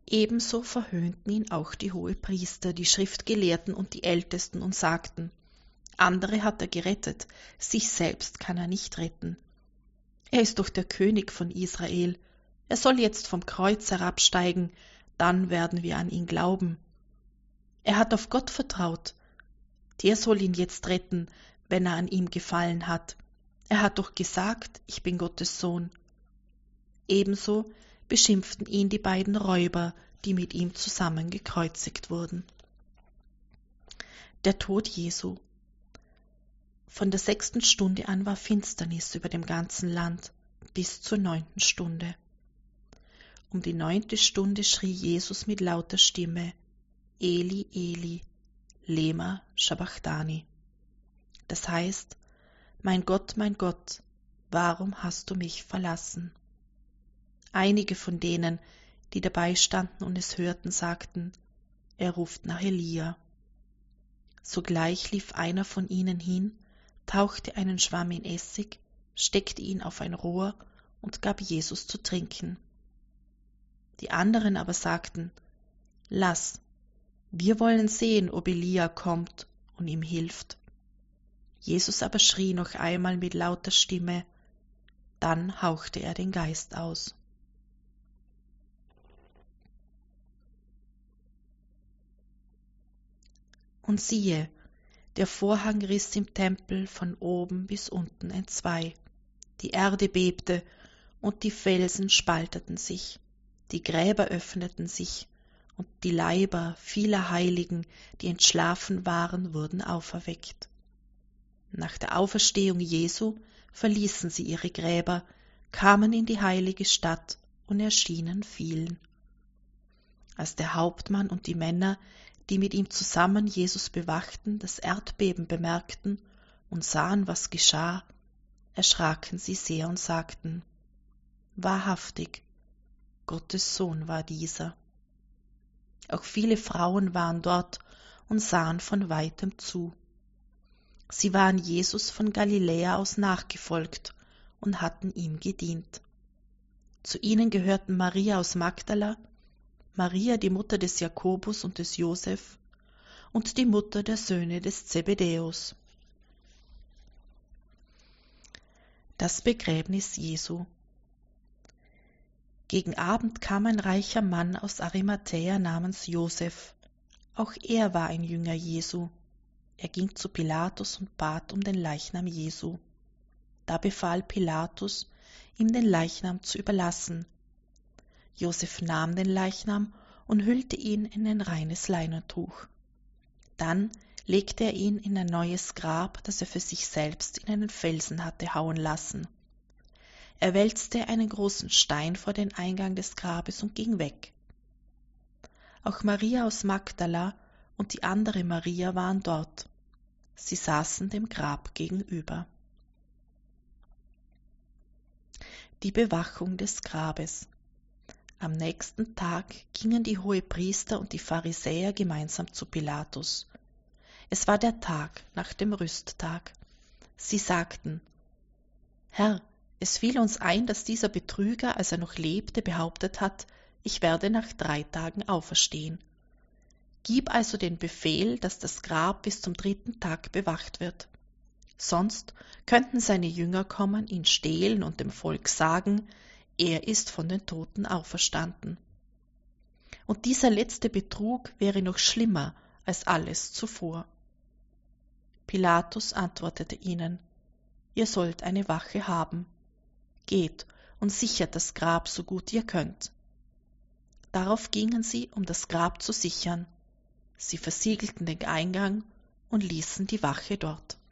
Ebenso verhöhnten ihn auch die Hohepriester, die Schriftgelehrten und die Ältesten und sagten: Andere hat er gerettet, sich selbst kann er nicht retten. Er ist doch der König von Israel. Er soll jetzt vom Kreuz herabsteigen, dann werden wir an ihn glauben. Er hat auf Gott vertraut. Der soll ihn jetzt retten, wenn er an ihm gefallen hat. Er hat doch gesagt, ich bin Gottes Sohn. Ebenso beschimpften ihn die beiden Räuber, die mit ihm zusammen gekreuzigt wurden. Der Tod Jesu. Von der 6. Stunde an war Finsternis über dem ganzen Land, bis zur 9. Stunde. Um die 9. Stunde schrie Jesus mit lauter Stimme: Eli, Eli, lema sabachthani. Das heißt: mein Gott, warum hast du mich verlassen? Einige von denen, die dabei standen und es hörten, sagten: er ruft nach Elia. Sogleich lief einer von ihnen hin, tauchte einen Schwamm in Essig, steckte ihn auf ein Rohr und gab Jesus zu trinken. Die anderen aber sagten: lass, wir wollen sehen, ob Elia kommt und ihm hilft. Jesus aber schrie noch einmal mit lauter Stimme, dann hauchte er den Geist aus. Und siehe, der Vorhang riss im Tempel von oben bis unten entzwei. Die Erde bebte und die Felsen spalteten sich. Die Gräber öffneten sich und die Leiber vieler Heiligen, die entschlafen waren, wurden auferweckt. Nach der Auferstehung Jesu verließen sie ihre Gräber, kamen in die heilige Stadt und erschienen vielen. Als der Hauptmann und die Männer, die mit ihm zusammen Jesus bewachten, das Erdbeben bemerkten und sahen, was geschah, erschraken sie sehr und sagten: wahrhaftig, Gottes Sohn war dieser. Auch viele Frauen waren dort und sahen von weitem zu. Sie waren Jesus von Galiläa aus nachgefolgt und hatten ihm gedient. Zu ihnen gehörten Maria aus Magdala, Maria, die Mutter des Jakobus und des Josef, und die Mutter der Söhne des Zebedäus. Das Begräbnis Jesu. Gegen Abend kam ein reicher Mann aus Arimathäa namens Josef. Auch er war ein Jünger Jesu. Er ging zu Pilatus und bat um den Leichnam Jesu. Da befahl Pilatus, ihm den Leichnam zu überlassen. Josef nahm den Leichnam und hüllte ihn in ein reines Leinentuch. Dann legte er ihn in ein neues Grab, das er für sich selbst in einen Felsen hatte hauen lassen. Er wälzte einen großen Stein vor den Eingang des Grabes und ging weg. Auch Maria aus Magdala und die andere Maria waren dort. Sie saßen dem Grab gegenüber. Die Bewachung des Grabes. Am nächsten Tag gingen die Hohepriester und die Pharisäer gemeinsam zu Pilatus. Es war der Tag nach dem Rüsttag. Sie sagten: Herr, es fiel uns ein, dass dieser Betrüger, als er noch lebte, behauptet hat, ich werde nach 3 Tagen auferstehen. Gib also den Befehl, dass das Grab bis zum 3. Tag bewacht wird. Sonst könnten seine Jünger kommen, ihn stehlen und dem Volk sagen, er ist von den Toten auferstanden. Und dieser letzte Betrug wäre noch schlimmer als alles zuvor. Pilatus antwortete ihnen: Ihr sollt eine Wache haben. Geht und sichert das Grab so gut ihr könnt. Darauf gingen sie, um das Grab zu sichern. Sie versiegelten den Eingang und ließen die Wache dort.